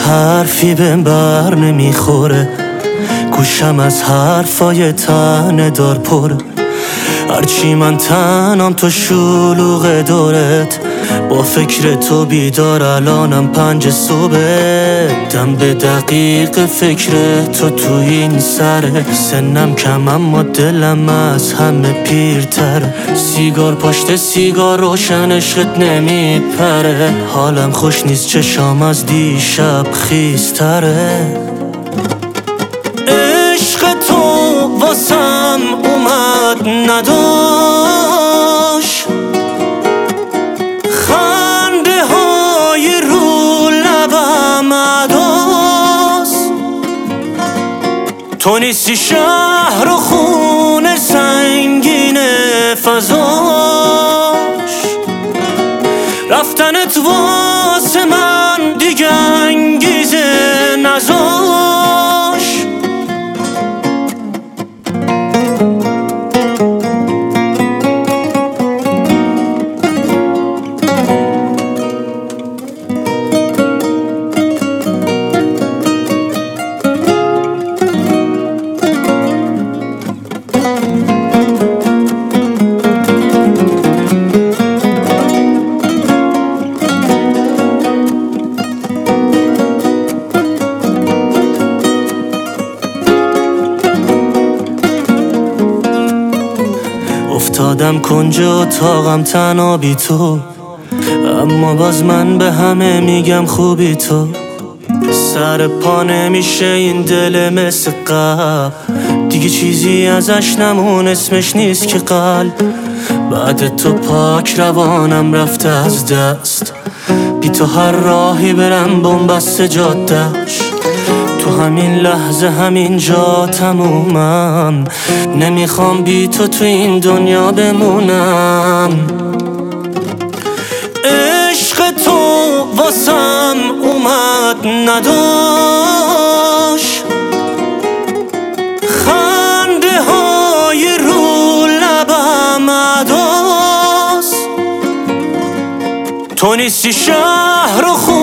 حرفی بهم بر نمیخوره، گوشم از حرفای تنه دار پره. هرچی من تنم تو شلوغ دورت، با فکر تو بیدار الانم 5 صبح. دم به دقیق فکر تو این سره، سنم کم اما دلم از همه پیرتره. سیگار پشت سیگار روشن عشقت نمیپره، حالم خوش نیست چشام از دیشب خیستره. عشق تو واسم اومد نداشت، خنده های رو لبم عداست. تو نیستی شهر و خونه سنگین فضاش، رفتنت واسه من دیگه انگیزه نذاش. افتادم کنج اتاقم تنها بی تو، اما باز من به همه میگم خوبی تو. سر پا نمیشه این دل مثل قبل، دیگه چیزی ازش نمون اسمش نیست که قلب. بعد تو پاک روانم رفته از دست، بی تو هر راهی برم بنبست جاده‌اش. تو همین لحظه همین جا تمومم، نمیخوام بی تو این دنیا بمونم. عشق تو واسم اومد نداشت، خنده های رو لبم عداست. تو نیستی شهر و